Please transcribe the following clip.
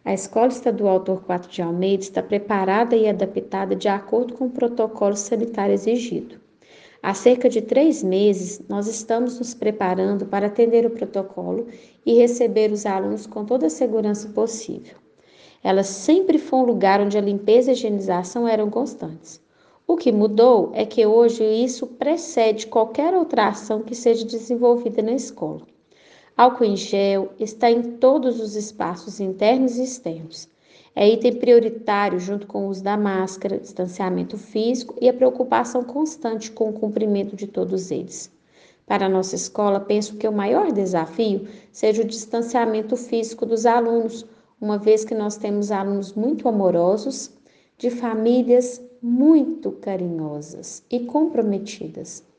A Escola Estadual Torquato de Almeida está preparada e adaptada de acordo com o protocolo sanitário exigido. Há cerca de 3 meses, nós estamos nos preparando para atender o protocolo e receber os alunos com toda a segurança possível. Ela sempre foi um lugar onde a limpeza e a higienização eram constantes. O que mudou é que hoje isso precede qualquer outra ação que seja desenvolvida na escola. Álcool em gel está em todos os espaços internos e externos. É item prioritário junto com o uso da máscara, distanciamento físico e a preocupação constante com o cumprimento de todos eles. Para a nossa escola, penso que o maior desafio seja o distanciamento físico dos alunos, uma vez que nós temos alunos muito amorosos, de famílias muito carinhosas e comprometidas.